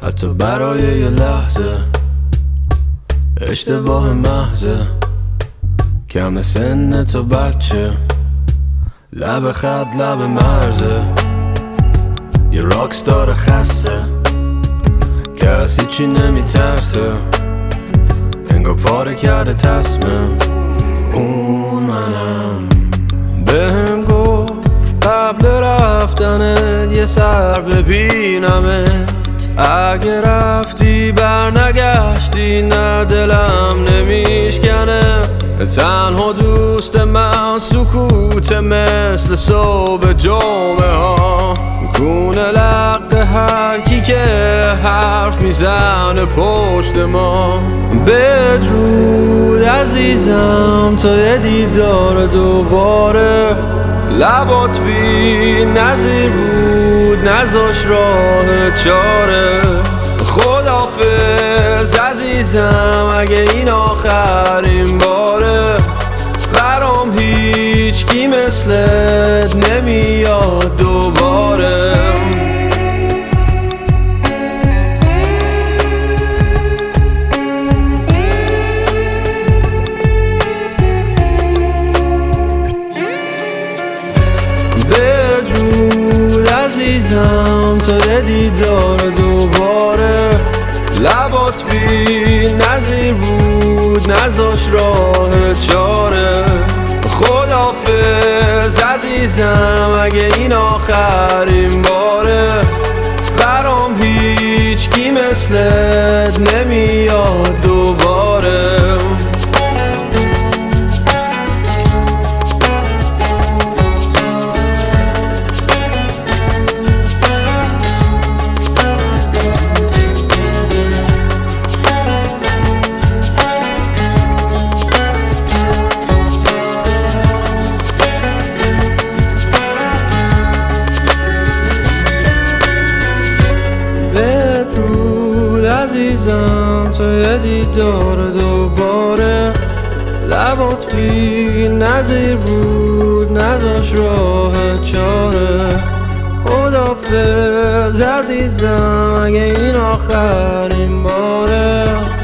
حتی برای یه لحظه اشتباه محضه، کم سن تو بچه، لب خط لب مرزه، یه راکستار خسته، کسی چی نمیترسه، انگار پاره کرده تصمیم. اون منم بهم گفت قبل رفتنت یه سر ببینمت، اگه رفتی برنگشتی نه دلم نمیشکنه. تنها دوست من سکوت مثل صبح جمعه ها، کونه لق هر کی که حرف میزنه پشت ما. بدرود عزیزم تا یه دیدار دوباره، لبات بی نظیر بود نذاش راه چاره. خداحافظ عزیزم اگه این آخرین باره، برام هیچ کی مثلت نمیاد دوباره. بدرود عزیزم تا یه دیدار دوباره، لبات بی نظیر بود نذاش راه چاره. خداحافظ عزیزم اگه این آخرین باره، برام هیچ کی مثلت نمیاد دوباره. عزیزم تو یه دیدار دوباره، لبات بی نظیر بود نذاش راه چاره. خداحافظ عزیزم اگه این آخرین باره،